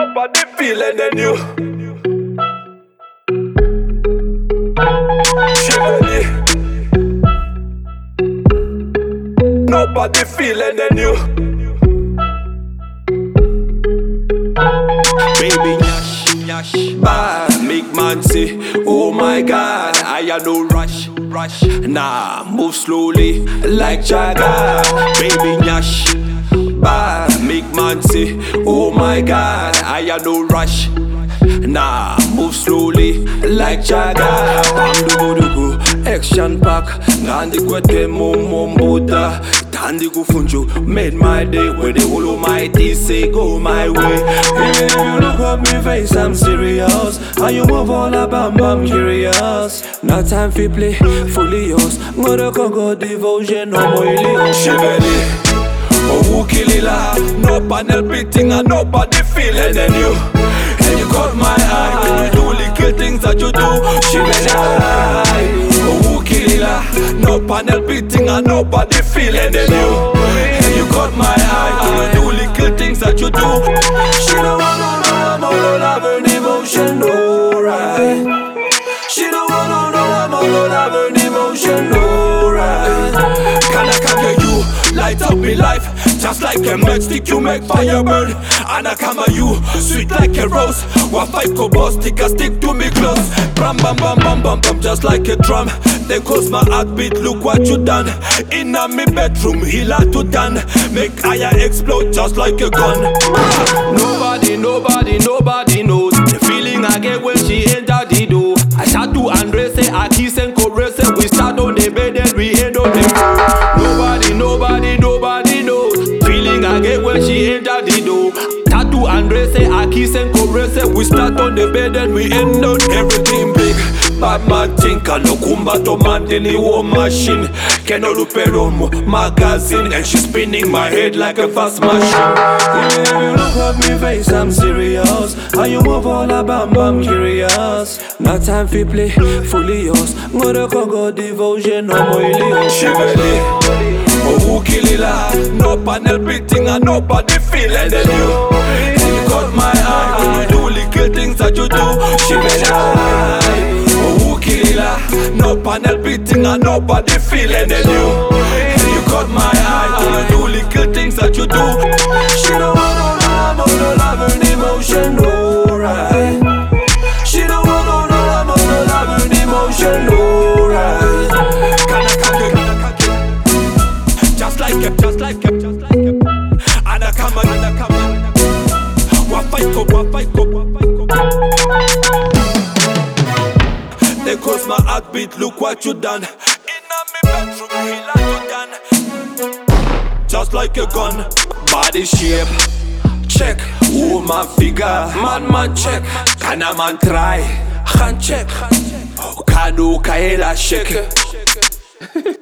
Nobody feeling than you. Chevalier. Nobody feeling than you. Baby nyash, nyash, bad. Make man say, oh my God, I no rush, rush. Nah, move slowly like Jagger. Baby nyash, bad. Make man say, oh my God, I no rush. Nah, move slowly like Jagger. Bam dugu, action pack. Nandi kwete mumbuda. Tandi kufunju made my day. When the whole of my day say go my way. Even if you look at me face, I'm serious. And you move all about, I'm curious. No time for play, fully yours. Ngora kongo devotion, no more ilio. Chevalier, oh kilila. No panel beating and nobody feeling than you. And you caught my eye when you do little things that you do. Chevalier, oh kilila. No panel beating and nobody feeling than you. And you caught my eye when you do little things that you do. She don't wanna know I'm all love and emotion, no right. She don't wanna know I'm all love and emotion, no right. Can I get you? Light up me life, just like a matchstick you make fire burn. And I come at you, sweet like a rose. One five go boss, stick a stick to me close. Bam bam bam bam bam bam, just like a drum. Then cause my heartbeat, look what you done. In a me bedroom, healer to done. Make fire explode just like a gun. Nobody knows the feeling I get when she enter the door. I start to undress her, I kiss and caress her. We start on the bed and we end on the floor. Nobody knows feeling I get when she enter the door. Start to undress her, I kiss and caress her. We start on the bed and we end on everything big. Bad man think I no kumba to man the war machine. Keno luperomo magazine and she spinning my head like a fast machine. Even if you look at me face, I'm serious. And you move all about, I'm curious. No time for play, fully yours. Ngora kongo devotion, no more ilio. Chevalier, oh kilila. No panel beating and nobody feeling than you. And you caught my eye when you do little things that you do. Chevalier, oh kilila. No panel beating and nobody feeling than you. And you caught my eye when you do little things that you do. She don't wanna know I'm all love and emotion, no right. She don't wanna know I'm all love and emotion, no right. Can I just like it. And I come on. One fight go. They cause my heartbeat, look what you done. In a me bedroom, he like you done. Just like a gun, body shape. Check, woman figure. Man check. Can a man try? Hand check. Kanu kaela shake.